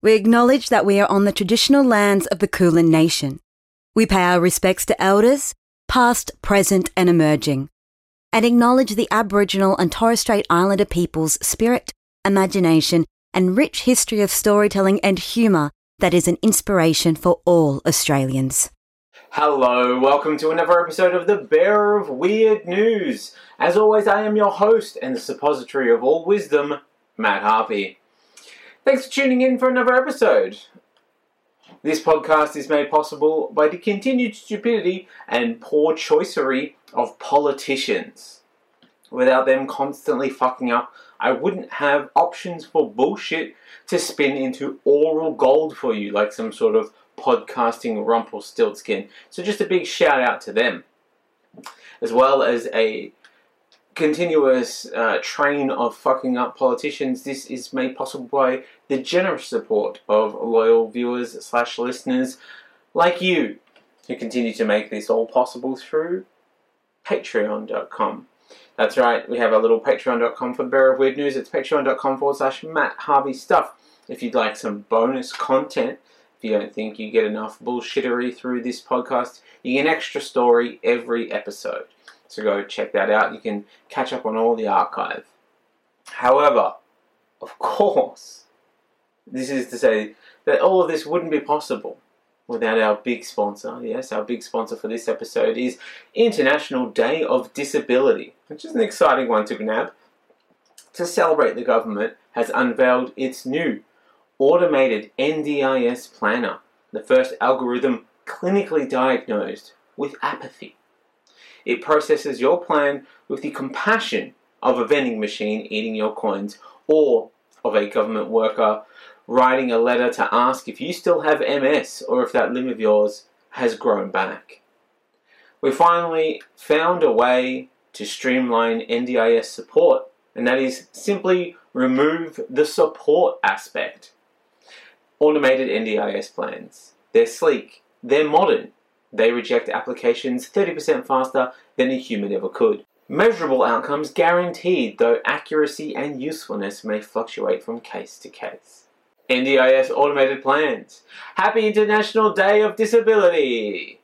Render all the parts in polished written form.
We acknowledge that we are on the traditional lands of the Kulin Nation. We pay our respects to elders, past, present and emerging, and acknowledge the Aboriginal and Torres Strait Islander people's spirit, imagination and rich history of storytelling and humour that is an inspiration for all Australians. Hello, welcome to another episode of the Bearer of Weird News. As always, I am your host and the suppository of all wisdom, Matt Harvey. Thanks for tuning in for another episode. This podcast is made possible by the continued stupidity and poor choicery of politicians. Without them constantly fucking up, I wouldn't have options for bullshit to spin into oral gold for you, like some sort of podcasting Rumpelstiltskin. So just a big shout out to them. As well as a continuous train of fucking up politicians, this is made possible by the generous support of loyal viewers / listeners like you, who continue to make this all possible through patreon.com. That's right, we have a little patreon.com for the Bearer of Weird News. It's patreon.com/Matt Harvey Stuff. If you'd like some bonus content, if you don't think you get enough bullshittery through this podcast, you get an extra story every episode. So go check that out. You can catch up on all the archive. However, of course, this is to say that all of this wouldn't be possible without our big sponsor. Yes, our big sponsor for this episode is International Day of Disability, which is an exciting one to nab. To celebrate, the government has unveiled its new automated NDIS planner, the first algorithm clinically diagnosed with apathy. It processes your plan with the compassion of a vending machine eating your coins, or of a government worker writing a letter to ask if you still have MS or if that limb of yours has grown back. We finally found a way to streamline NDIS support, and that is simply remove the support aspect. Automated NDIS plans. They're sleek, they're modern, they reject applications 30% faster than a human ever could. Measurable outcomes guaranteed, though accuracy and usefulness may fluctuate from case to case. NDIS automated plans. Happy International Day of Disability!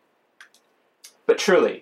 But truly,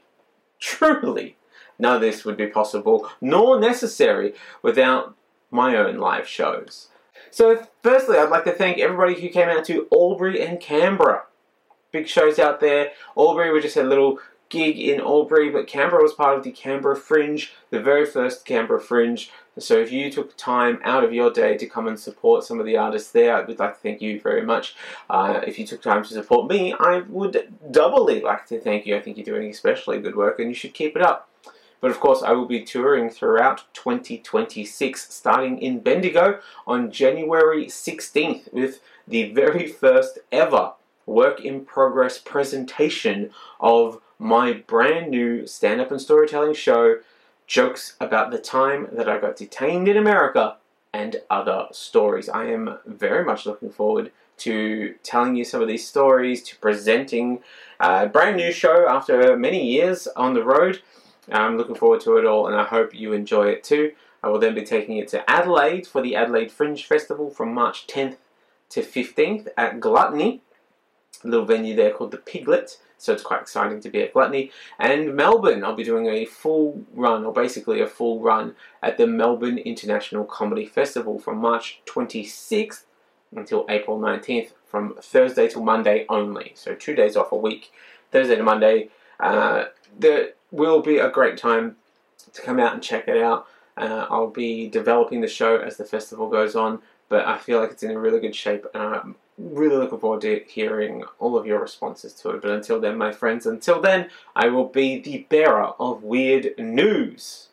none of this would be possible, nor necessary, without my own live shows. So firstly, I'd like to thank everybody who came out to Albury and Canberra. Big shows out there. Albury, we just had a little gig in Albury, but Canberra was part of the Canberra Fringe, the very first Canberra Fringe. So if you took time out of your day to come and support some of the artists there, I would like to thank you very much. If you took time to support me, I would doubly like to thank you. I think you're doing especially good work and you should keep it up. But of course, I will be touring throughout 2026, starting in Bendigo on January 16th with the very first ever work-in-progress presentation of my brand new stand-up and storytelling show, Jokes About the Time That I Got Detained in America and Other Stories. I am very much looking forward to telling you some of these stories, to presenting a brand new show after many years on the road. I'm looking forward to it all, and I hope you enjoy it too. I will then be taking it to Adelaide for the Adelaide Fringe Festival from March 10th to 15th at Gluttony, a little venue there called the Piglet, so it's quite exciting to be at Gluttony. And Melbourne, I'll be doing a full run, or basically a full run, at the Melbourne International Comedy Festival from March 26th until April 19th, from Thursday till Monday only, so 2 days off a week, Thursday to Monday. There will be a great time to come out and check it out. I'll be developing the show as the festival goes on, but I feel like it's in a really good shape, and I'm really looking forward to hearing all of your responses to it. But until then, my friends, I will be the bearer of weird news.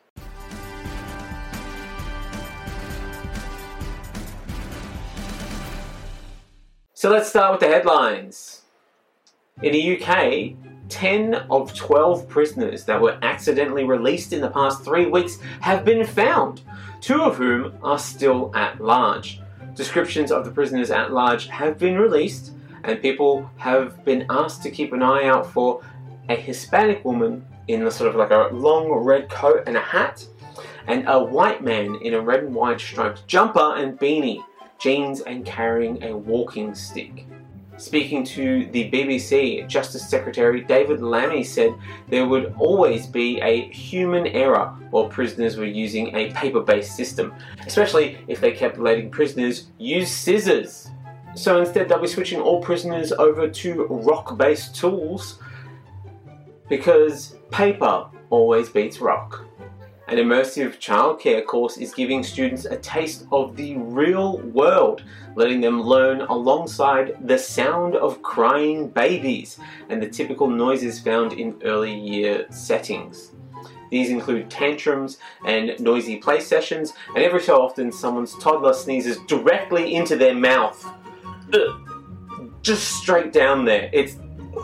So let's start with the headlines. In the UK, 10 of 12 prisoners that were accidentally released in the past 3 weeks have been found, 2 of whom are still at large. Descriptions of the prisoners at large have been released, and people have been asked to keep an eye out for a Hispanic woman in a sort of like a long red coat and a hat, and a white man in a red and white striped jumper and beanie. jeans and carrying a walking stick. Speaking to the BBC, Justice Secretary David Lammy said there would always be a human error while prisoners were using a paper-based system, especially if they kept letting prisoners use scissors. So instead they'll be switching all prisoners over to rock-based tools because paper always beats rock. An immersive childcare course is giving students a taste of the real world, letting them learn alongside the sound of crying babies and the typical noises found in early year settings. These include tantrums and noisy play sessions, and every so often someone's toddler sneezes directly into their mouth. Just straight down there. It's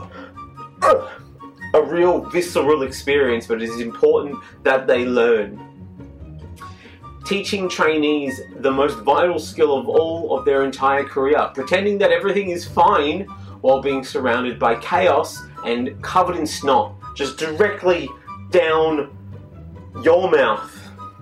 a real visceral experience, but it is important that they learn. Teaching trainees the most vital skill of all of their entire career, pretending that everything is fine while being surrounded by chaos and covered in snot, just directly down your mouth.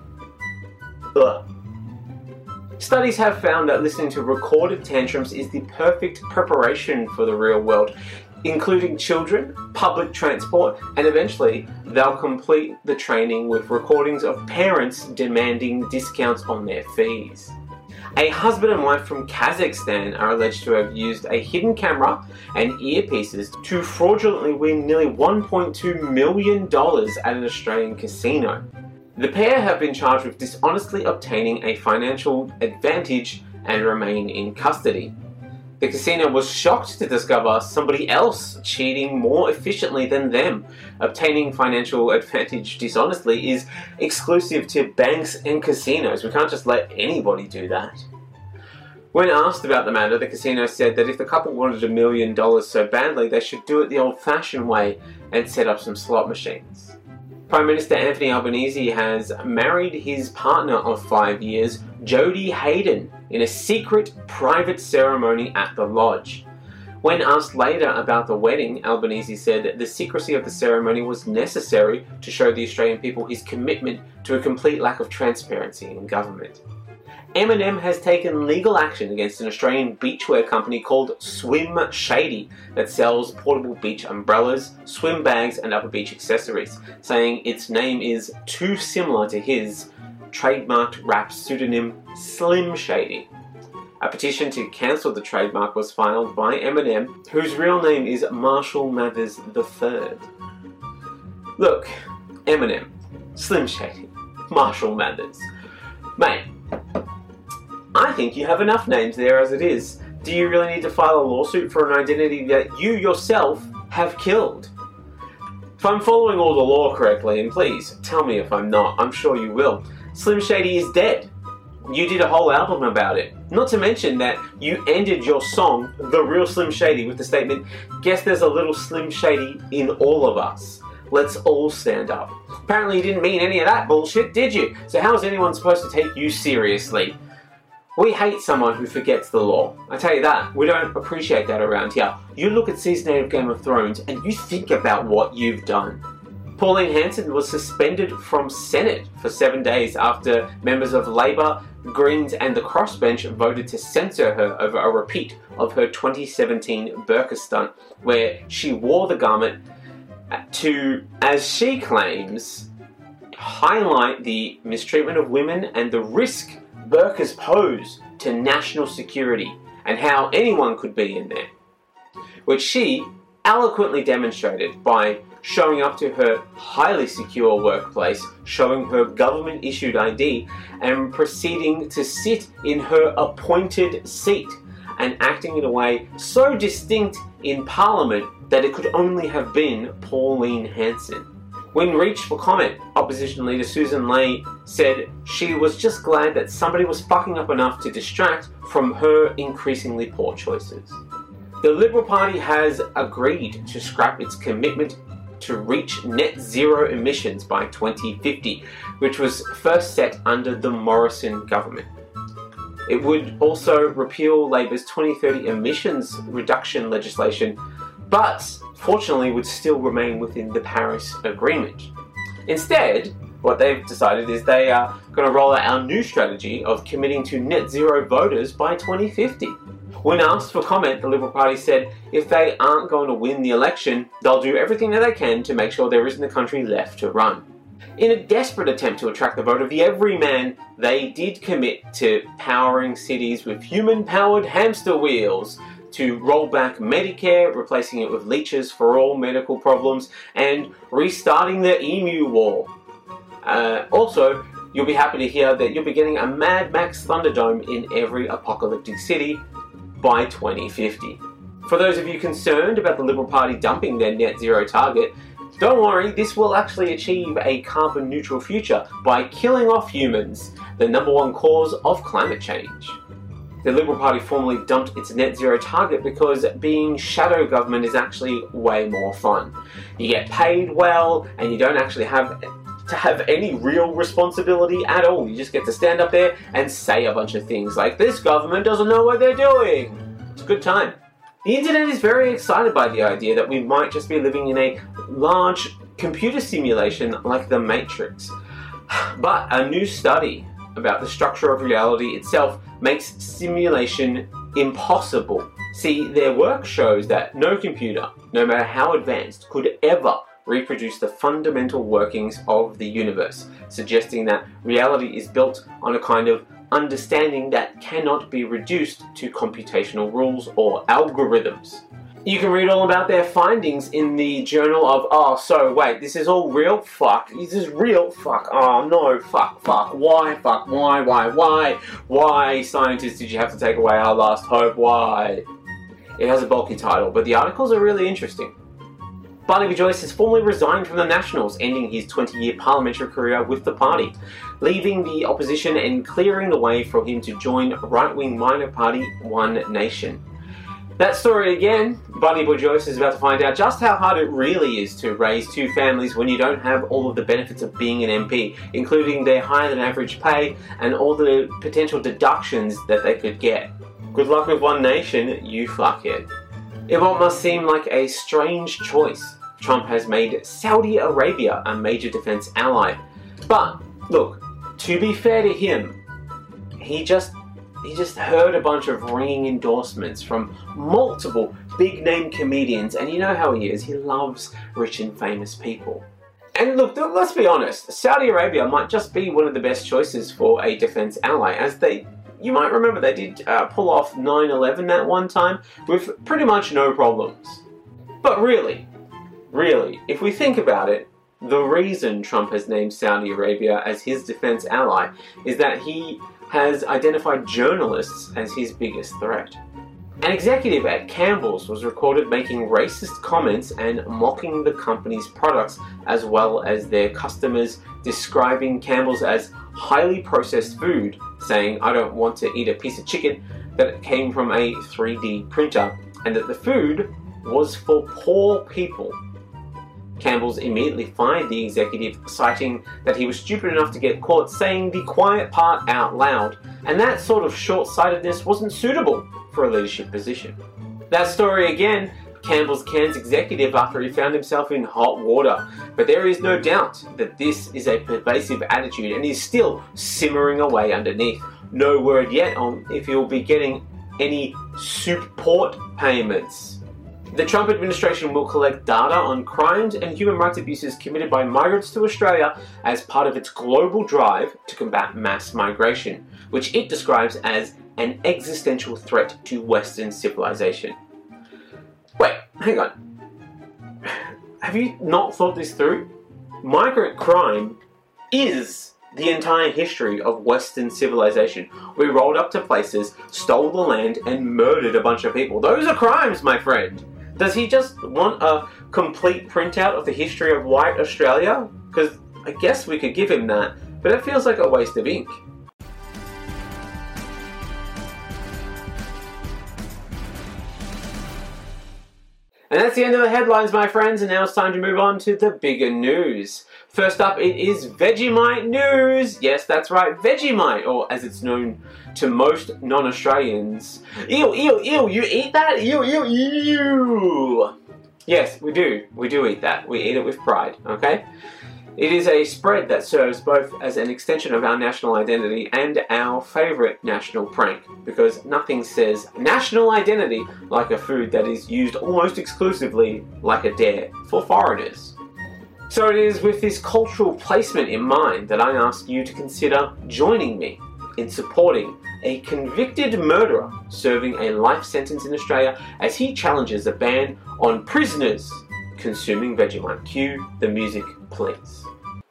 Ugh. Studies have found that listening to recorded tantrums is the perfect preparation for the real world, including children, public transport, and eventually they'll complete the training with recordings of parents demanding discounts on their fees. A husband and wife from Kazakhstan are alleged to have used a hidden camera and earpieces to fraudulently win nearly $1.2 million at an Australian casino. The pair have been charged with dishonestly obtaining a financial advantage and remain in custody. The casino was shocked to discover somebody else cheating more efficiently than them. Obtaining financial advantage dishonestly is exclusive to banks and casinos. We can't just let anybody do that. When asked about the matter, the casino said that if the couple wanted $1 million so badly, they should do it the old-fashioned way and set up some slot machines. Prime Minister Anthony Albanese has married his partner of 5 years, Jodie Hayden, in a secret, private ceremony at the lodge. When asked later about the wedding, Albanese said that the secrecy of the ceremony was necessary to show the Australian people his commitment to a complete lack of transparency in government. M&M has taken legal action against an Australian beachwear company called Swim Shady that sells portable beach umbrellas, swim bags and other beach accessories, saying its name is too similar to his trademarked rap pseudonym Slim Shady. A petition to cancel the trademark was filed by M&M, whose real name is Marshall Mathers III. Look, M&M, Slim Shady, Marshall Mathers. Mate, I think you have enough names there as it is. Do you really need to file a lawsuit for an identity that you yourself have killed? If I'm following all the law correctly, and please tell me if I'm not, I'm sure you will, Slim Shady is dead. You did a whole album about it. Not to mention that you ended your song, The Real Slim Shady, with the statement, "Guess there's a little Slim Shady in all of us. Let's all stand up." Apparently you didn't mean any of that bullshit, did you? So how is anyone supposed to take you seriously? We hate someone who forgets the law. I tell you that, we don't appreciate that around here. You look at Season 8 of Game of Thrones and you think about what you've done. Pauline Hanson was suspended from Senate for 7 days after members of Labour, Greens and the Crossbench voted to censor her over a repeat of her 2017 burqa stunt, where she wore the garment to, as she claims, highlight the mistreatment of women and the risk burqas pose to national security and how anyone could be in there, which she eloquently demonstrated by showing up to her highly secure workplace, showing her government-issued ID, and proceeding to sit in her appointed seat and acting in a way so distinct in Parliament that it could only have been Pauline Hanson. When reached for comment, opposition leader Susan Ley said she was just glad that somebody was fucking up enough to distract from her increasingly poor choices. The Liberal Party has agreed to scrap its commitment to reach net zero emissions by 2050, which was first set under the Morrison government. It would also repeal Labor's 2030 emissions reduction legislation, but fortunately would still remain within the Paris Agreement. Instead, what they've decided is they are going to roll out our new strategy of committing to net zero voters by 2050. When asked for comment, the Liberal Party said if they aren't going to win the election, they'll do everything that they can to make sure there isn't a country left to run. In a desperate attempt to attract the vote of the everyman, they did commit to powering cities with human-powered hamster wheels, to roll back Medicare, replacing it with leeches for all medical problems, and restarting the Emu War. Also, you'll be happy to hear that you'll be getting a Mad Max Thunderdome in every apocalyptic city by 2050. For those of you concerned about the Liberal Party dumping their net zero target, don't worry, this will actually achieve a carbon neutral future by killing off humans, the #1 cause of climate change. The Liberal Party formally dumped its net zero target because being shadow government is actually way more fun. You get paid well, and you don't actually have to have any real responsibility at all. You just get to stand up there and say a bunch of things like, this government doesn't know what they're doing. It's a good time. The internet is very excited by the idea that we might just be living in a large computer simulation like the Matrix. But a new study about the structure of reality itself makes simulation impossible. See, their work shows that no computer, no matter how advanced, could ever reproduce the fundamental workings of the universe, suggesting that reality is built on a kind of understanding that cannot be reduced to computational rules or algorithms. You can read all about their findings in the journal of, oh, so wait, this is all real? Fuck. This is real? Fuck. Oh, no. Fuck. Why? Fuck. Why, scientists, did you have to take away our last hope? Why? It has a bulky title, but the articles are really interesting. Barnaby Joyce has formally resigned from the Nationals, ending his 20-year parliamentary career with the party, leaving the opposition and clearing the way for him to join right-wing minor party One Nation. That story again, Barnaby Joyce is about to find out just how hard it really is to raise two families when you don't have all of the benefits of being an MP, including their higher than average pay and all the potential deductions that they could get. Good luck with One Nation, you fuckhead. In what must seem like a strange choice, Trump has made Saudi Arabia a major defense ally. But, look, to be fair to him, he just heard a bunch of ringing endorsements from multiple big-name comedians, and you know how he is, he loves rich and famous people. And look, let's be honest, Saudi Arabia might just be one of the best choices for a defense ally, as you might remember, they did pull off 9/11 that one time with pretty much no problems. But really, if we think about it, the reason Trump has named Saudi Arabia as his defense ally is that he has identified journalists as his biggest threat. An executive at Campbell's was recorded making racist comments and mocking the company's products as well as their customers, describing Campbell's as highly processed food, saying, I don't want to eat a piece of chicken that came from a 3D printer, and that the food was for poor people. Campbell's immediately fired the executive, citing that he was stupid enough to get caught saying the quiet part out loud, and that sort of short-sightedness wasn't suitable for a leadership position. That story again, Campbell's cans executive after he found himself in hot water, but there is no doubt that this is a pervasive attitude and is still simmering away underneath. No word yet on if he'll be getting any support payments. The Trump administration will collect data on crimes and human rights abuses committed by migrants to Australia as part of its global drive to combat mass migration, which it describes as an existential threat to Western civilization. Wait, hang on. Have you not thought this through? Migrant crime is the entire history of Western civilization. We rolled up to places, stole the land, and murdered a bunch of people. Those are crimes, my friend. Does he just want a complete printout of the history of white Australia? Because I guess we could give him that, but it feels like a waste of ink. And that's the end of the headlines, my friends, and now it's time to move on to the bigger news. First up, it is Vegemite news. Yes, that's right, Vegemite, or as it's known to most non-Australians. Ew, you eat that? Ew. Yes, we do. We do eat that. We eat it with pride, okay? It is a spread that serves both as an extension of our national identity and our favourite national prank, because nothing says national identity like a food that is used almost exclusively like a dare for foreigners. So it is with this cultural placement in mind that I ask you to consider joining me in supporting a convicted murderer serving a life sentence in Australia as he challenges a ban on prisoners consuming Vegemite. Cue the music, please.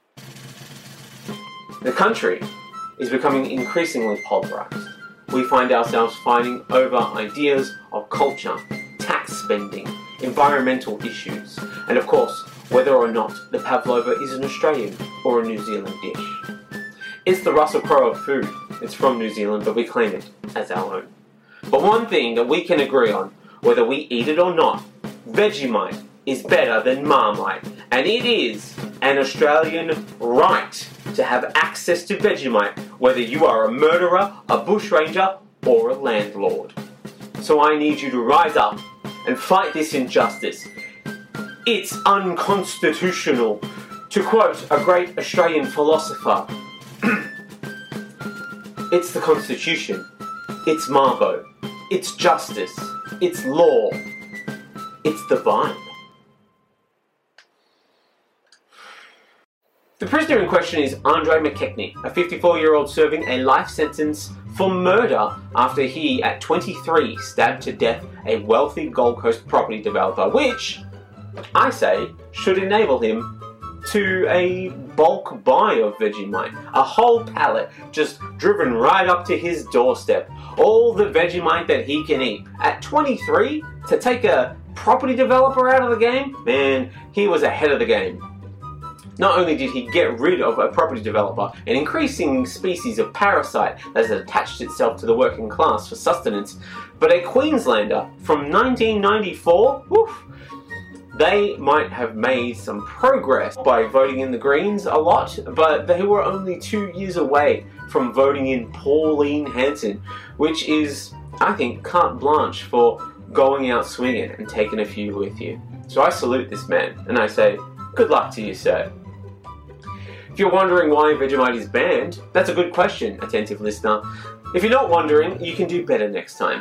The country is becoming increasingly polarised. We find ourselves fighting over ideas of culture, tax spending, environmental issues, and of course, whether or not the pavlova is an Australian or a New Zealand dish. It's the Russell Crowe of food. It's from New Zealand, but we claim it as our own. But one thing that we can agree on, whether we eat it or not, Vegemite is better than Marmite, and it is an Australian right to have access to Vegemite, whether you are a murderer, a bushranger, or a landlord. So I need you to rise up and fight this injustice. It's unconstitutional. To quote a great Australian philosopher, it's the Constitution, it's Marbo, it's justice, it's law, it's the vibe. The prisoner in question is Andre McKechnie, a 54-year-old serving a life sentence for murder after he, at 23, stabbed to death a wealthy Gold Coast property developer, which, I say, should enable him to a bulk buy of Vegemite. A whole pallet just driven right up to his doorstep. All the Vegemite that he can eat. At 23, to take a property developer out of the game? Man, he was ahead of the game. Not only did he get rid of a property developer, an increasing species of parasite that has attached itself to the working class for sustenance, but a Queenslander from 1994, woof, they might have made some progress by voting in the Greens a lot, but they were only 2 years away from voting in Pauline Hanson, which is, I think, carte blanche for going out swinging and taking a few with you. So I salute this man, and I say, good luck to you, sir. If you're wondering why Vegemite is banned, that's a good question, attentive listener. If you're not wondering, you can do better next time.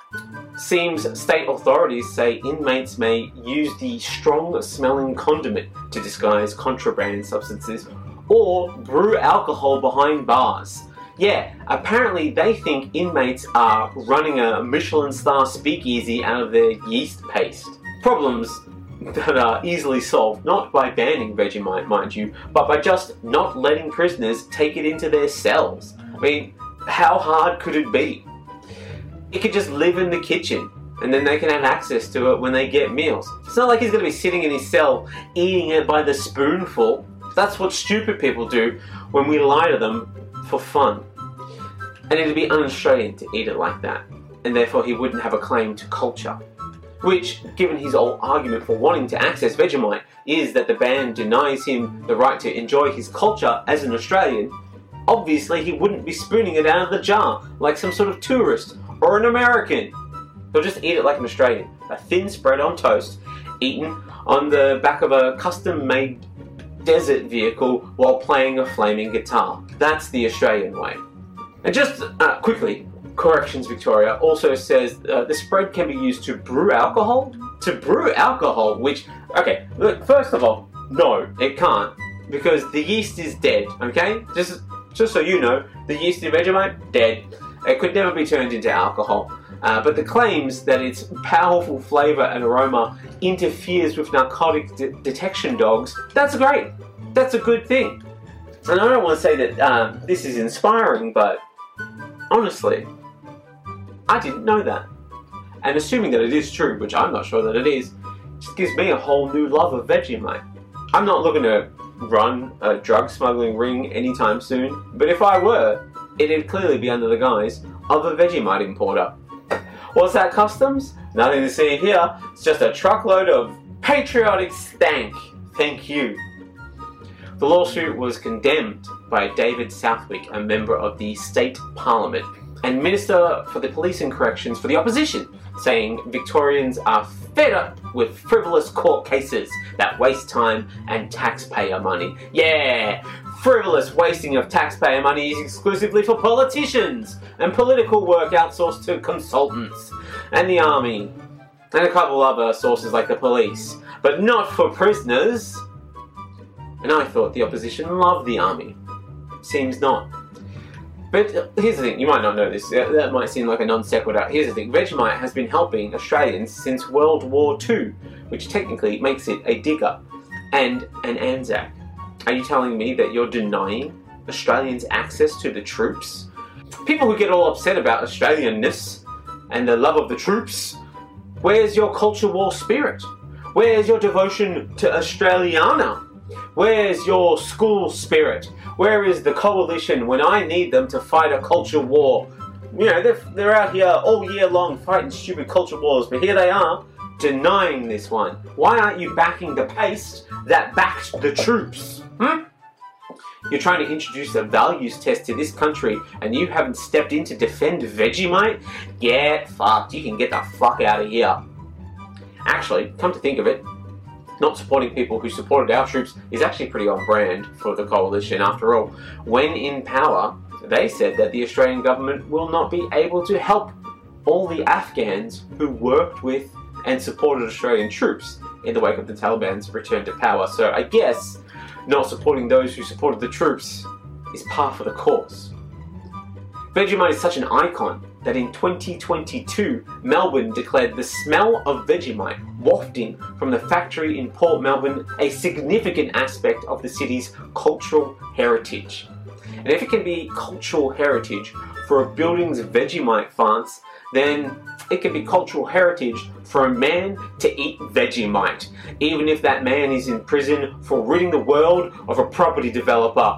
Seems state authorities say inmates may use the strong-smelling condiment to disguise contraband substances or brew alcohol behind bars. Yeah, apparently they think inmates are running a Michelin star speakeasy out of their yeast paste. Problems that are easily solved, not by banning Vegemite, mind you, but by just not letting prisoners take it into their cells. I mean, how hard could it be? It could just live in the kitchen, and then they can have access to it when they get meals. It's not like he's going to be sitting in his cell eating it by the spoonful. That's what stupid people do when we lie to them for fun. And it'd be un-Australian to eat it like that, and therefore he wouldn't have a claim to culture. Which, given his whole argument for wanting to access Vegemite, is that the ban denies him the right to enjoy his culture as an Australian, obviously he wouldn't be spooning it out of the jar like some sort of tourist or an American. He'll just eat it like an Australian. A thin spread on toast, eaten on the back of a custom-made desert vehicle while playing a flaming guitar. That's the Australian way. And just quickly, Corrections Victoria also says the spread can be used to brew alcohol? To brew alcohol, which, okay, look, first of all, no, it can't, because the yeast is dead, okay? Just so you know, the yeast in Vegemite, dead. It could never be turned into alcohol. But the claims that its powerful flavour and aroma interferes with narcotic detection dogs, that's great. That's a good thing. And I don't want to say that this is inspiring, but honestly, I didn't know that. And assuming that it is true, which I'm not sure that it is, just gives me a whole new love of Vegemite. I'm not looking to run a drug smuggling ring anytime soon, but if I were, it'd clearly be under the guise of a Vegemite importer. What's that, Customs? Nothing to see here. It's just a truckload of patriotic stank. Thank you. The lawsuit was condemned by David Southwick, a member of the State Parliament. and Minister for the Police and Corrections for the opposition, saying Victorians are fed up with frivolous court cases that waste time and taxpayer money. Yeah, frivolous wasting of taxpayer money is exclusively for politicians and political work outsourced to consultants and the army and a couple other sources like the police, but not for prisoners. And I thought the opposition loved the army. Seems not. But here's the thing, you might not know this, that might seem like a non sequitur. Here's the thing, Vegemite has been helping Australians since World War II, which technically makes it a digger and an Anzac. Are you telling me that you're denying Australians access to the troops? People who get all upset about Australianness and the love of the troops, where's your culture war spirit? Where's your devotion to Australiana? Where's your school spirit? Where is the coalition when I need them to fight a culture war? You know, they're out here all year long fighting stupid culture wars, but here they are, denying this one. Why aren't you backing the paste that backed the troops? You're trying to introduce a values test to this country and you haven't stepped in to defend Vegemite? Get fucked. You can get the fuck out of here. Actually, come to think of it, not supporting people who supported our troops is actually pretty on brand for the coalition. After all, when in power, they said that the Australian government will not be able to help all the Afghans who worked with and supported Australian troops in the wake of the Taliban's return to power. So I guess not supporting those who supported the troops is par for the course. Vegemite is such an icon that in 2022, Melbourne declared the smell of Vegemite wafting from the factory in Port Melbourne a significant aspect of the city's cultural heritage. And if it can be cultural heritage for a building's Vegemite fonts, then it can be cultural heritage for a man to eat Vegemite, even if that man is in prison for ridding the world of a property developer.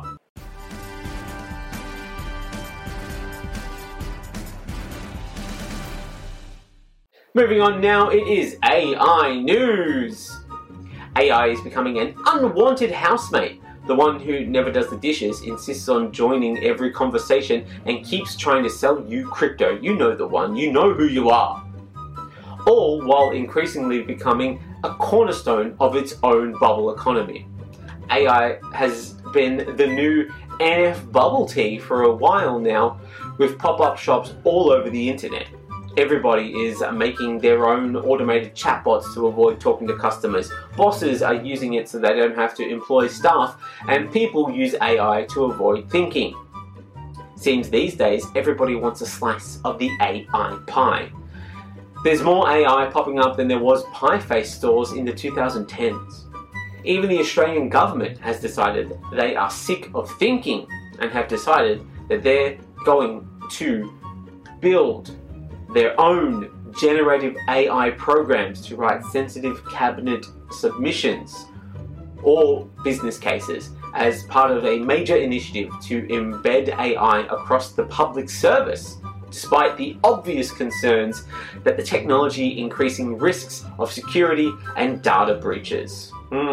Moving on now, it is AI news. AI is becoming an unwanted housemate. The one who never does the dishes insists on joining every conversation and keeps trying to sell you crypto. You know the one, you know who you are. All while increasingly becoming a cornerstone of its own bubble economy. AI has been the new NF bubble tea for a while now, with pop-up shops all over the internet. Everybody is making their own automated chatbots to avoid talking to customers. Bosses are using it so they don't have to employ staff, and people use AI to avoid thinking. Seems these days everybody wants a slice of the AI pie. There's more AI popping up than there was pie face stores in the 2010s. Even the Australian government has decided they are sick of thinking and have decided that they're going to build their own generative AI programs to write sensitive cabinet submissions or business cases as part of a major initiative to embed AI across the public service, despite the obvious concerns that the technology increasing risks of security and data breaches.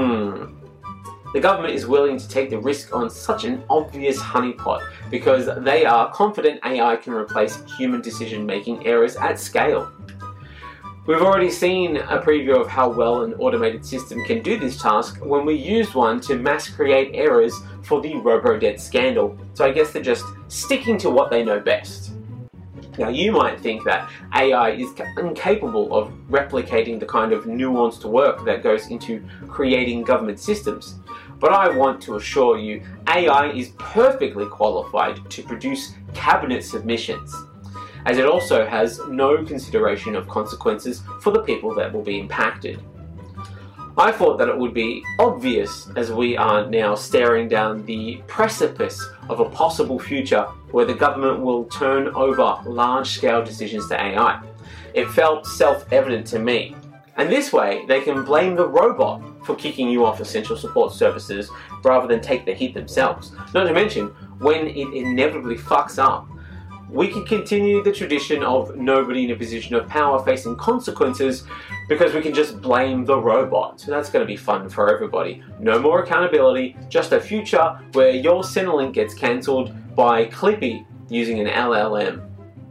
The government is willing to take the risk on such an obvious honeypot because they are confident AI can replace human decision-making errors at scale. We've already seen a preview of how well an automated system can do this task when we used one to mass create errors for the Robodebt scandal, so I guess they're just sticking to what they know best. Now, you might think that AI is incapable of replicating the kind of nuanced work that goes into creating government systems. But I want to assure you, AI is perfectly qualified to produce cabinet submissions, as it also has no consideration of consequences for the people that will be impacted. I thought that it would be obvious as we are now staring down the precipice of a possible future where the government will turn over large-scale decisions to AI. It felt self-evident to me. And this way, they can blame the robot for kicking you off essential support services rather than take the hit themselves. Not to mention, when it inevitably fucks up, we can continue the tradition of nobody in a position of power facing consequences because we can just blame the robot. So that's going to be fun for everybody. No more accountability, just a future where your Centrelink gets cancelled by Clippy using an LLM.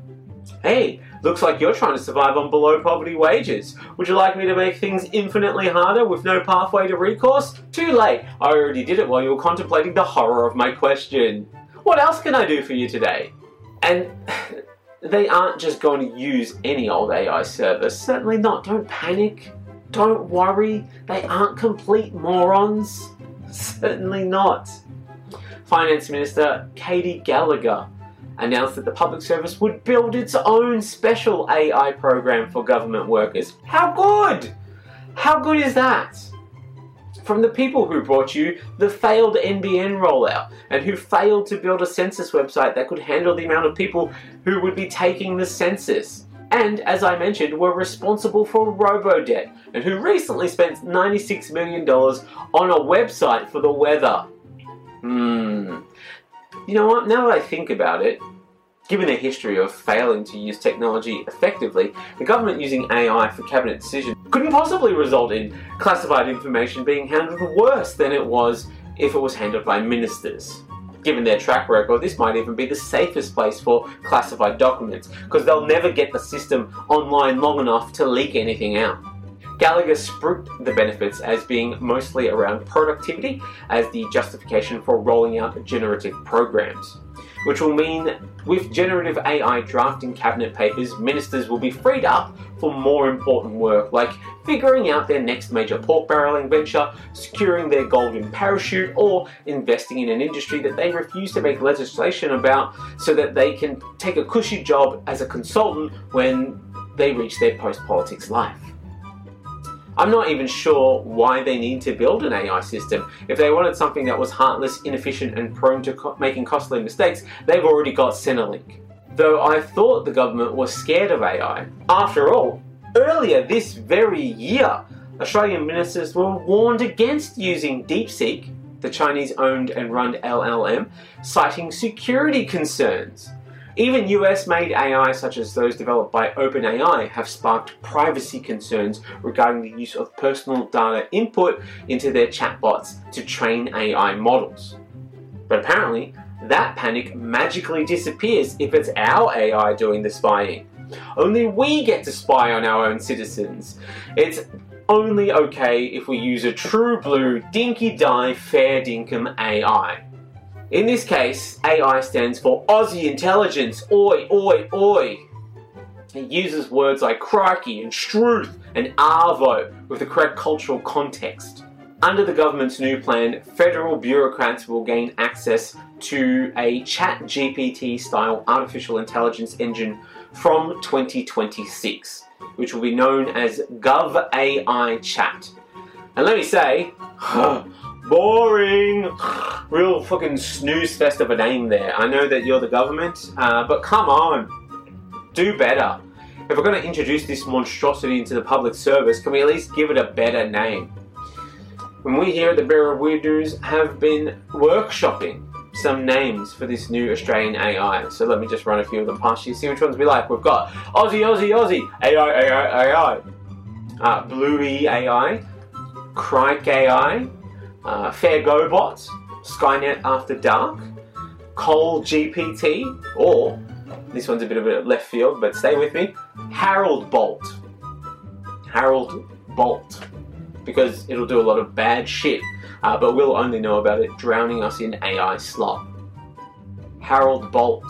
Hey, looks like you're trying to survive on below poverty wages. Would you like me to make things infinitely harder with no pathway to recourse? Too late, I already did it while you were contemplating the horror of my question. What else can I do for you today? And they aren't just going to use any old AI service. Certainly not. Don't panic. Don't worry. They aren't complete morons. Certainly not. Finance Minister Katie Gallagher announced that the public service would build its own special AI program for government workers. How good? How good is that? From the people who brought you the failed NBN rollout and who failed to build a census website that could handle the amount of people who would be taking the census. And, as I mentioned, were responsible for robo-debt and who recently spent $96 million on a website for the weather. You know what, now that I think about it, given their history of failing to use technology effectively, the government using AI for cabinet decisions couldn't possibly result in classified information being handled worse than it was if it was handled by ministers. Given their track record, this might even be the safest place for classified documents, because they'll never get the system online long enough to leak anything out. Gallagher spruiked the benefits as being mostly around productivity as the justification for rolling out generative programs, which will mean with generative AI drafting cabinet papers, ministers will be freed up for more important work like figuring out their next major pork barrelling venture, securing their golden parachute, or investing in an industry that they refuse to make legislation about so that they can take a cushy job as a consultant when they reach their post-politics life. I'm not even sure why they need to build an AI system. If they wanted something that was heartless, inefficient, and prone to making costly mistakes, they've already got Centrelink. Though I thought the government was scared of AI. After all, earlier this very year, Australian ministers were warned against using DeepSeek, the Chinese-owned and run LLM, citing security concerns. Even US-made AI, such as those developed by OpenAI, have sparked privacy concerns regarding the use of personal data input into their chatbots to train AI models. But apparently, that panic magically disappears if it's our AI doing the spying. Only we get to spy on our own citizens. It's only okay if we use a true blue, dinky-die, fair dinkum AI. In this case, AI stands for Aussie Intelligence, oi, oi, oi. It uses words like crikey and struth and arvo with the correct cultural context. Under the government's new plan, federal bureaucrats will gain access to a ChatGPT-style artificial intelligence engine from 2026, which will be known as GovAI Chat. And let me say, boring! Real fucking snooze fest of a name there. I know that you're the government, but come on, do better. If we're going to introduce this monstrosity into the public service, can we at least give it a better name? When we here at the Bearer of Weird News have been workshopping some names for this new Australian AI. So let me just run a few of them past you, see which ones we like. We've got Aussie, Aussie, Aussie, AI, Bluey AI, Crike AI, Fair Go Bot, Skynet After Dark, Cole GPT, or, this one's a bit of a left field, but stay with me, Harold Bolt. Harold Bolt. Because it'll do a lot of bad shit, but we'll only know about it drowning us in AI slop. Harold Bolt.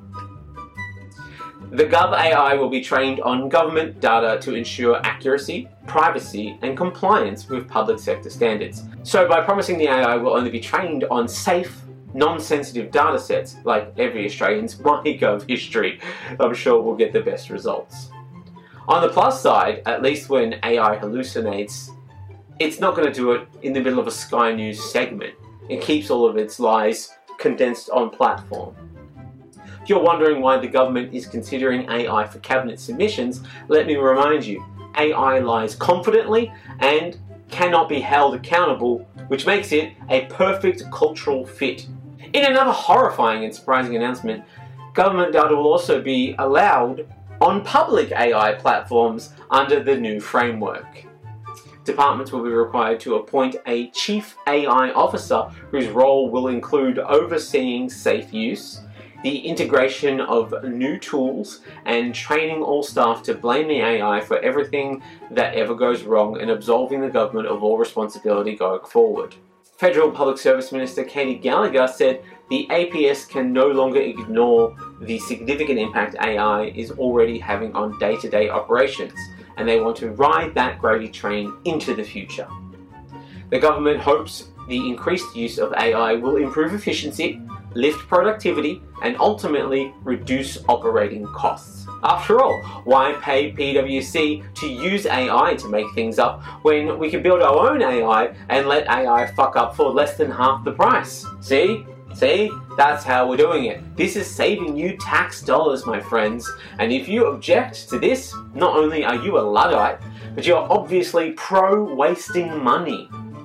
The GovAI will be trained on government data to ensure accuracy, privacy, and compliance with public sector standards. So by promising the AI will only be trained on safe, non-sensitive data sets, like every Australian's MyGov history, I'm sure we'll get the best results. On the plus side, at least when AI hallucinates, it's not going to do it in the middle of a Sky News segment. It keeps all of its lies condensed on platform. If you're wondering why the government is considering AI for cabinet submissions, let me remind you, AI lies confidently and cannot be held accountable, which makes it a perfect cultural fit. In another horrifying and surprising announcement, government data will also be allowed on public AI platforms under the new framework. Departments will be required to appoint a Chief AI Officer whose role will include overseeing safe use, the integration of new tools, and training all staff to blame the AI for everything that ever goes wrong and absolving the government of all responsibility going forward. Federal Public Service Minister Katie Gallagher said the APS can no longer ignore the significant impact AI is already having on day-to-day operations, and they want to ride that gravy train into the future. The government hopes the increased use of AI will improve efficiency, lift productivity, and ultimately reduce operating costs. After all, why pay PwC to use AI to make things up when we can build our own AI and let AI fuck up for less than half the price? See? That's how we're doing it. This is saving you tax dollars, my friends. And if you object to this, not only are you a Luddite, but you're obviously pro-wasting money.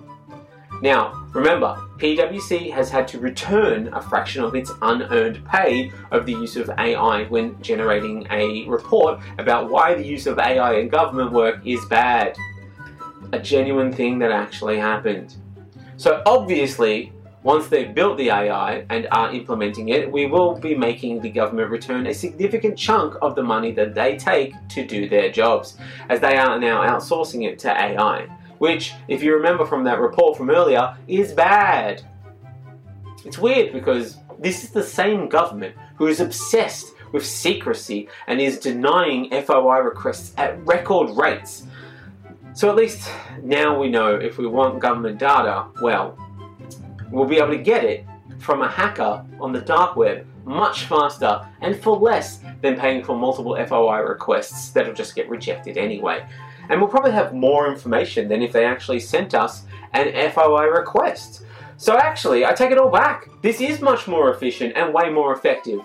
Now, remember, PwC has had to return a fraction of its unearned pay of the use of AI when generating a report about why the use of AI in government work is bad. A genuine thing that actually happened. So obviously, once they've built the AI and are implementing it, we will be making the government return a significant chunk of the money that they take to do their jobs, as they are now outsourcing it to AI. Which, if you remember from that report from earlier, is bad. It's weird because this is the same government who is obsessed with secrecy and is denying FOI requests at record rates. So at least now we know if we want government data, well, we'll be able to get it from a hacker on the dark web much faster and for less than paying for multiple FOI requests that'll just get rejected anyway. And we'll probably have more information than if they actually sent us an FOI request. So actually, I take it all back. This is much more efficient and way more effective.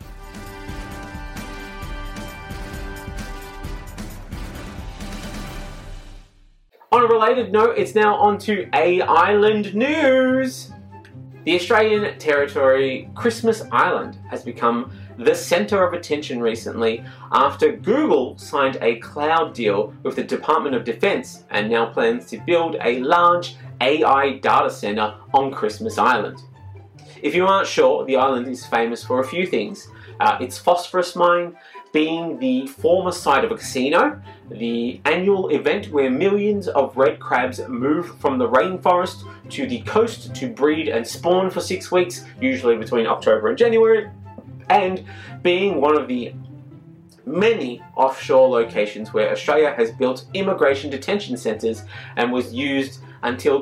On a related note, it's now on to A-Island news. The Australian territory Christmas Island has become the centre of attention recently after Google signed a cloud deal with the Department of Defence and now plans to build a large AI data centre on Christmas Island. If you aren't sure, the island is famous for a few things. Its phosphorus mine, being the former site of a casino, the annual event where millions of red crabs move from the rainforest to the coast to breed and spawn for 6 weeks, usually between October and January, and being one of the many offshore locations where Australia has built immigration detention centres and was used until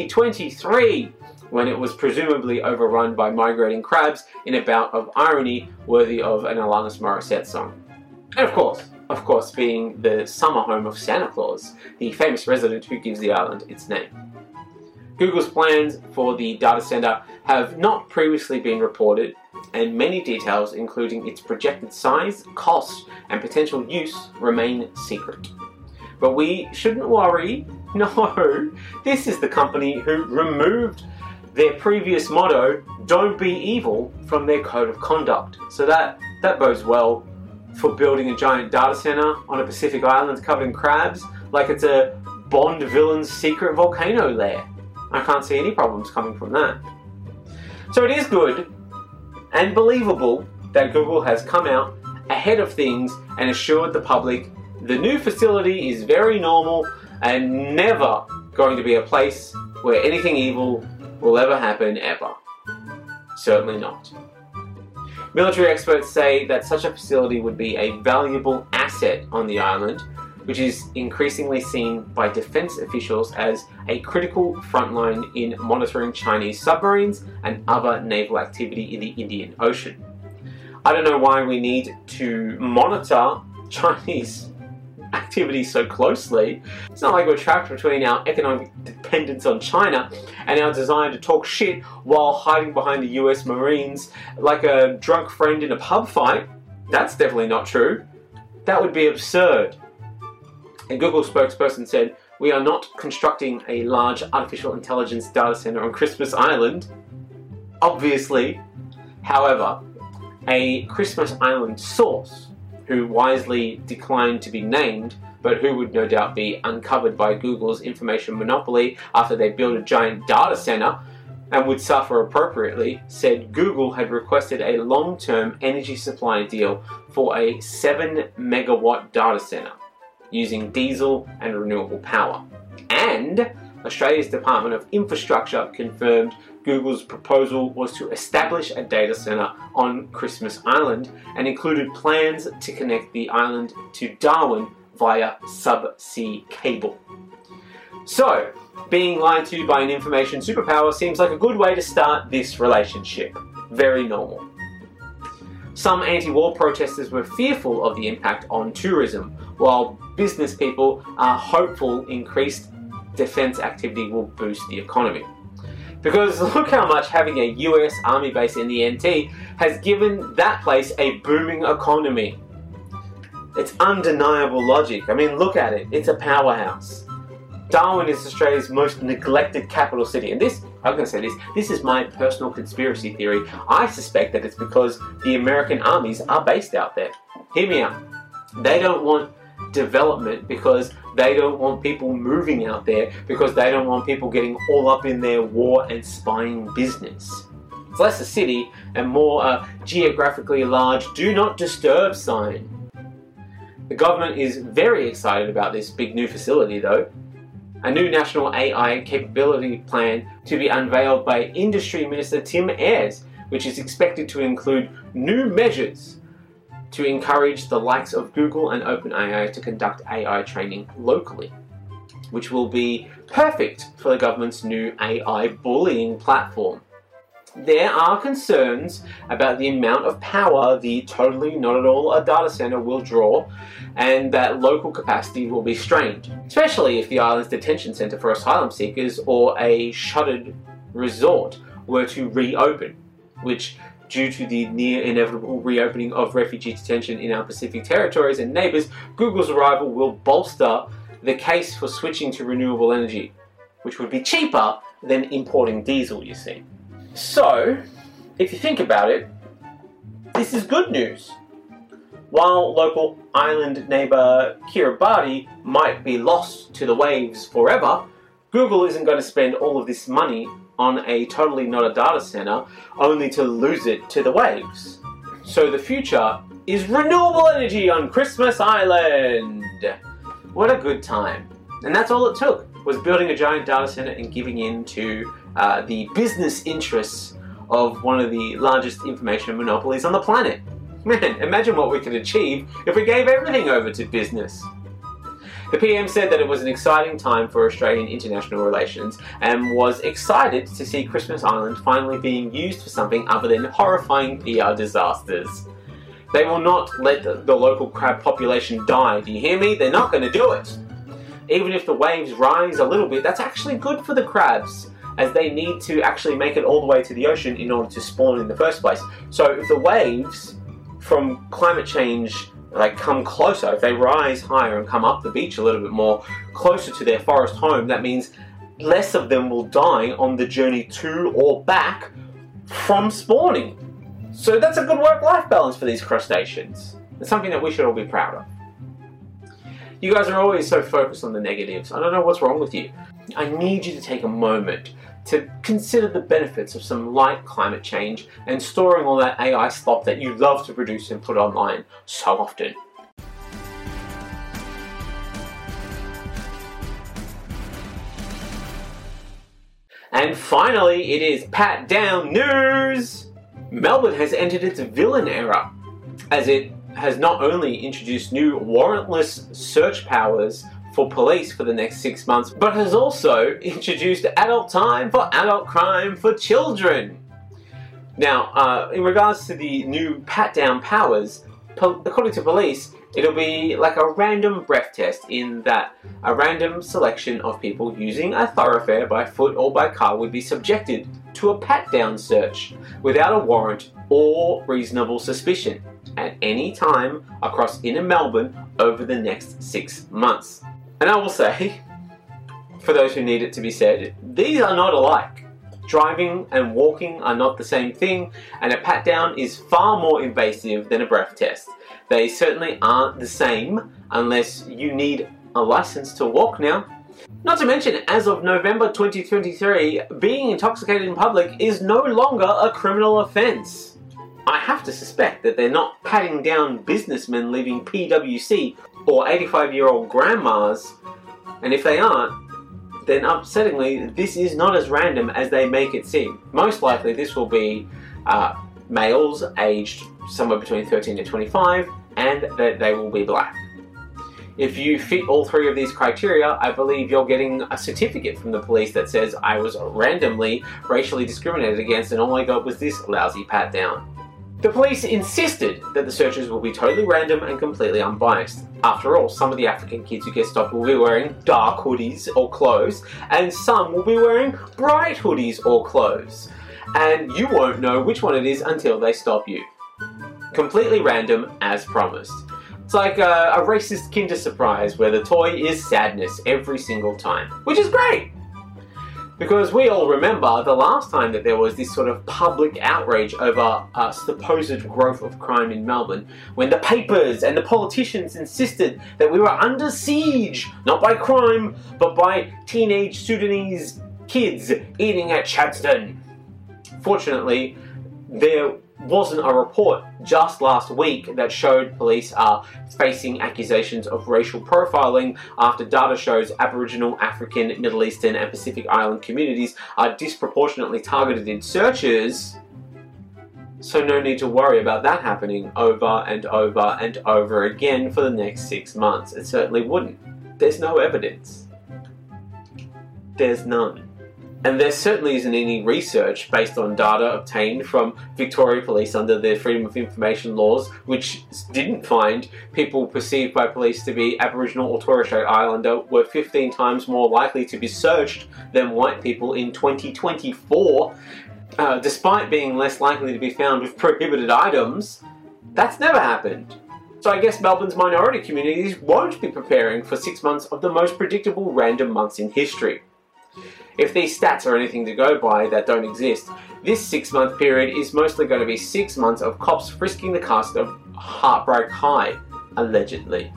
2023, when it was presumably overrun by migrating crabs in a bout of irony worthy of an Alanis Morissette song. And of course, being the summer home of Santa Claus, the famous resident who gives the island its name. Google's plans for the data centre have not previously been reported, and many details, including its projected size, cost, and potential use, remain secret. But we shouldn't worry. No, this is the company who removed their previous motto, "Don't be evil," from their code of conduct. So that bodes well for building a giant data center on a Pacific island covered in crabs, like it's a Bond villain's secret volcano lair. I can't see any problems coming from that. So it is good and believable that Google has come out ahead of things and assured the public the new facility is very normal and never going to be a place where anything evil will ever happen ever. Certainly not. Military experts say that such a facility would be a valuable asset on the island, which is increasingly seen by defense officials as a critical frontline in monitoring Chinese submarines and other naval activity in the Indian Ocean. I don't know why we need to monitor Chinese activity so closely. It's not like we're trapped between our economic dependence on China and our desire to talk shit while hiding behind the US Marines like a drunk friend in a pub fight. That's definitely not true. That would be absurd. A Google spokesperson said, "We are not constructing a large artificial intelligence data center on Christmas Island." Obviously. However, a Christmas Island source, who wisely declined to be named, but who would no doubt be uncovered by Google's information monopoly after they build a giant data center, and would suffer appropriately, said Google had requested a long-term energy supply deal for a 7-megawatt data center using diesel and renewable power. And Australia's Department of Infrastructure confirmed Google's proposal was to establish a data center on Christmas Island and included plans to connect the island to Darwin via subsea cable. So, being lied to by an information superpower seems like a good way to start this relationship. Very normal. Some anti-war protesters were fearful of the impact on tourism, while business people are hopeful increased defense activity will boost the economy. Because look how much having a US Army base in the NT has given that place a booming economy. It's undeniable logic. I mean, look at it. It's a powerhouse. Darwin is Australia's most neglected capital city. And I'm going to say this is my personal conspiracy theory. I suspect that it's because the American armies are based out there. Hear me out. They don't want development because they don't want people moving out there, because they don't want people getting all up in their war and spying business. It's less a city and more a geographically large do not disturb sign. The government is very excited about this big new facility though. A new national AI capability plan to be unveiled by Industry Minister Tim Ayres, which is expected to include new measures to encourage the likes of Google and OpenAI to conduct AI training locally, which will be perfect for the government's new AI bullying platform. There are concerns about the amount of power the totally not at all a data center will draw, and that local capacity will be strained, especially if the island's detention center for asylum seekers or a shuttered resort were to reopen, which, due to the near inevitable reopening of refugee detention in our Pacific territories and neighbours, Google's arrival will bolster the case for switching to renewable energy, which would be cheaper than importing diesel, you see. So, if you think about it, this is good news. While local island neighbour Kiribati might be lost to the waves forever, Google isn't going to spend all of this money on a totally not a data center only to lose it to the waves. So the future is renewable energy on Christmas Island. What a good time. And that's all it took, was building a giant data center and giving in to the business interests of one of the largest information monopolies on the planet. Man, imagine what we could achieve if we gave everything over to business. The PM said that it was an exciting time for Australian international relations and was excited to see Christmas Island finally being used for something other than horrifying PR disasters. They will not let the local crab population die, do you hear me? They're not going to do it. Even if the waves rise a little bit, that's actually good for the crabs, as they need to actually make it all the way to the ocean in order to spawn in the first place. So if the waves from climate change come closer, if they rise higher and come up the beach a little bit more, closer to their forest home, that means less of them will die on the journey to or back from spawning. So that's a good work-life balance for these crustaceans. It's something that we should all be proud of. You guys are always so focused on the negatives. I don't know what's wrong with you. I need you to take a moment to consider the benefits of some light climate change and storing all that AI slop that you love to produce and put online so often. And finally, it is pat down news! Melbourne has entered its villain era, as it has not only introduced new warrantless search powers for police for the next 6 months, but has also introduced adult time for adult crime for children. Now, in regards to the new pat-down powers, according to police, it'll be like a random breath test, in that a random selection of people using a thoroughfare by foot or by car would be subjected to a pat-down search without a warrant or reasonable suspicion at any time across inner Melbourne over the next 6 months. And I will say, for those who need it to be said, these are not alike. Driving and walking are not the same thing, and a pat-down is far more invasive than a breath test. They certainly aren't the same unless you need a license to walk now. Not to mention, as of November 2023, being intoxicated in public is no longer a criminal offence. I have to suspect that they're not patting down businessmen leaving PwC or 85-year-old grandmas, and if they aren't, then upsettingly, this is not as random as they make it seem. Most likely this will be males aged somewhere between 13 and 25, and that they will be black. If you fit all three of these criteria, I believe you're getting a certificate from the police that says I was randomly racially discriminated against and all I got was this lousy pat down. The police insisted that the searches will be totally random and completely unbiased. After all, some of the African kids who get stopped will be wearing dark hoodies or clothes, and some will be wearing bright hoodies or clothes. And you won't know which one it is until they stop you. Completely random, as promised. It's like a racist Kinder Surprise where the toy is sadness every single time, which is great! Because we all remember the last time that there was this sort of public outrage over supposed growth of crime in Melbourne, when the papers and the politicians insisted that we were under siege, not by crime, but by teenage Sudanese kids eating at Chadstone. Fortunately, there wasn't a report just last week that showed police are facing accusations of racial profiling after data shows Aboriginal, African, Middle Eastern and Pacific Island communities are disproportionately targeted in searches. So no need to worry about that happening over and over and over again for the next 6 months. It certainly wouldn't. There's no evidence. There's none. And there certainly isn't any research based on data obtained from Victoria Police under their Freedom of Information laws, which didn't find people perceived by police to be Aboriginal or Torres Strait Islander were 15 times more likely to be searched than white people in 2024, despite being less likely to be found with prohibited items. That's never happened. So I guess Melbourne's minority communities won't be preparing for 6 months of the most predictable random months in history. If these stats are anything to go by that don't exist, this 6-month period is mostly going to be 6 months of cops frisking the cast of Heartbreak High, allegedly.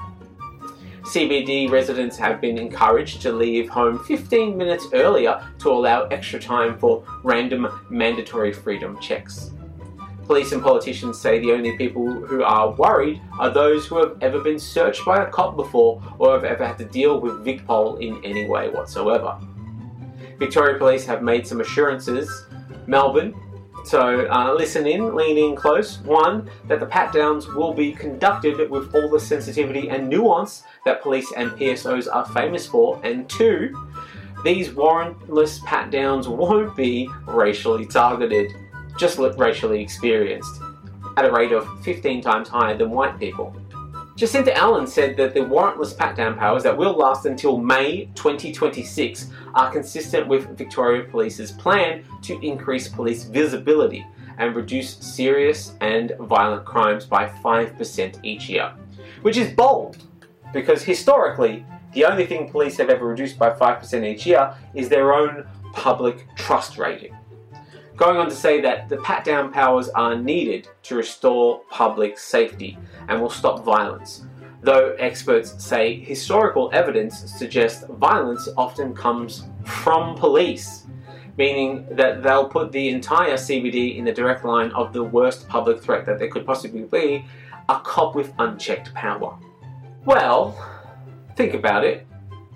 CBD residents have been encouraged to leave home 15 minutes earlier to allow extra time for random mandatory freedom checks. Police and politicians say the only people who are worried are those who have ever been searched by a cop before or have ever had to deal with VicPol in any way whatsoever. Victoria Police have made some assurances. Melbourne, so listen in, lean in close. 1, that the pat-downs will be conducted with all the sensitivity and nuance that police and PSOs are famous for. And 2, these warrantless pat-downs won't be racially targeted, just racially experienced, at a rate of 15 times higher than white people. Jacinta Allen said that the warrantless pat-down powers that will last until May 2026 are consistent with Victoria Police's plan to increase police visibility and reduce serious and violent crimes by 5% each year. Which is bold, because historically, the only thing police have ever reduced by 5% each year is their own public trust rating. Going on to say that the pat-down powers are needed to restore public safety and will stop violence, though experts say historical evidence suggests violence often comes from police, meaning that they'll put the entire CBD in the direct line of the worst public threat that there could possibly be, a cop with unchecked power. Well, think about it.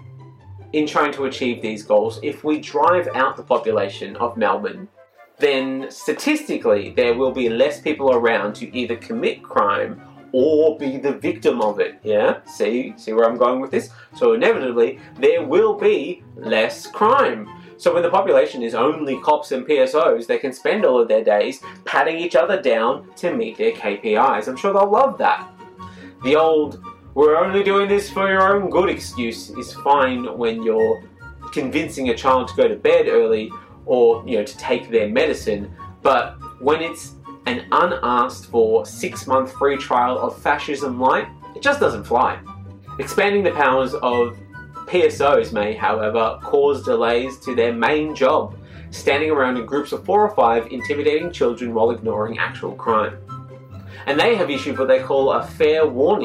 In trying to achieve these goals, if we drive out the population of Melbourne, then statistically there will be less people around to either commit crime or be the victim of it. Yeah? See where I'm going with this? So inevitably there will be less crime. So when the population is only cops and PSOs, they can spend all of their days patting each other down to meet their KPIs. I'm sure they'll love that. The old, we're only doing this for your own good excuse is fine when you're convincing a child to go to bed early or, to take their medicine, but when it's an unasked for 6-month free trial of fascism light, it just doesn't fly. Expanding the powers of PSOs may, however, cause delays to their main job, standing around in groups of 4 or 5 intimidating children while ignoring actual crime. And they have issued what they call a fair warning,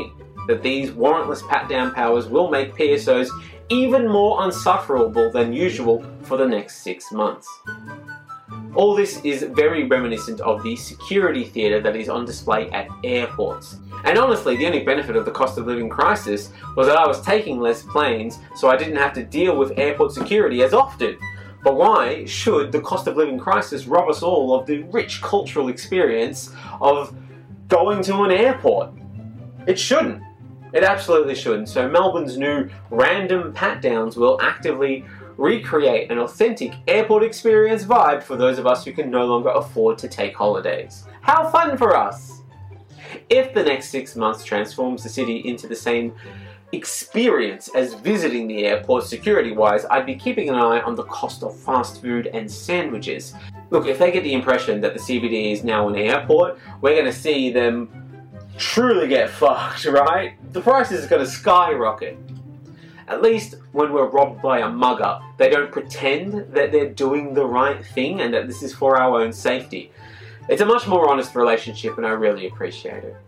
that these warrantless pat-down powers will make PSOs even more unsufferable than usual for the next 6 months. All this is very reminiscent of the security theatre that is on display at airports. And honestly, the only benefit of the cost of living crisis was that I was taking less planes, so I didn't have to deal with airport security as often. But why should the cost of living crisis rob us all of the rich cultural experience of going to an airport? It shouldn't. It absolutely shouldn't. So Melbourne's new random pat-downs will actively recreate an authentic airport experience vibe for those of us who can no longer afford to take holidays. How fun for us! If the next 6 months transforms the city into the same experience as visiting the airport security-wise, I'd be keeping an eye on the cost of fast food and sandwiches. Look, if they get the impression that the CBD is now an airport, we're going to see them truly get fucked, right? The prices are going to skyrocket. At least when we're robbed by a mugger, they don't pretend that they're doing the right thing and that this is for our own safety. It's a much more honest relationship and I really appreciate it.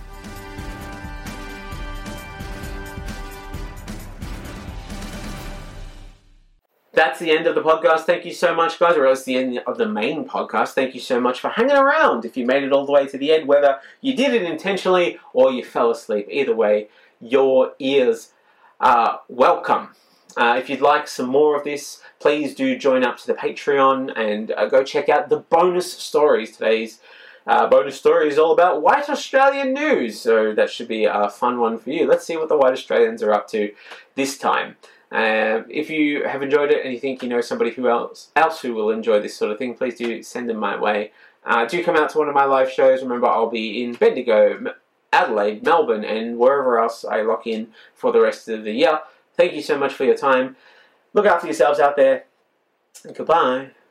That's the end of the podcast. Thank you so much, guys, or else the end of the main podcast. Thank you so much for hanging around. If you made it all the way to the end, whether you did it intentionally or you fell asleep, either way, your ears are welcome. If you'd like some more of this, please do join up to the Patreon and go check out the bonus stories. Today's bonus story is all about white Australian news, so that should be a fun one for you. Let's see what the white Australians are up to this time. If you have enjoyed it and you think you know somebody else who will enjoy this sort of thing, please do send them my way. Do come out to one of my live shows. Remember, I'll be in Bendigo, Adelaide, Melbourne, and wherever else I lock in for the rest of the year. Thank you so much for your time. Look after yourselves out there, and goodbye.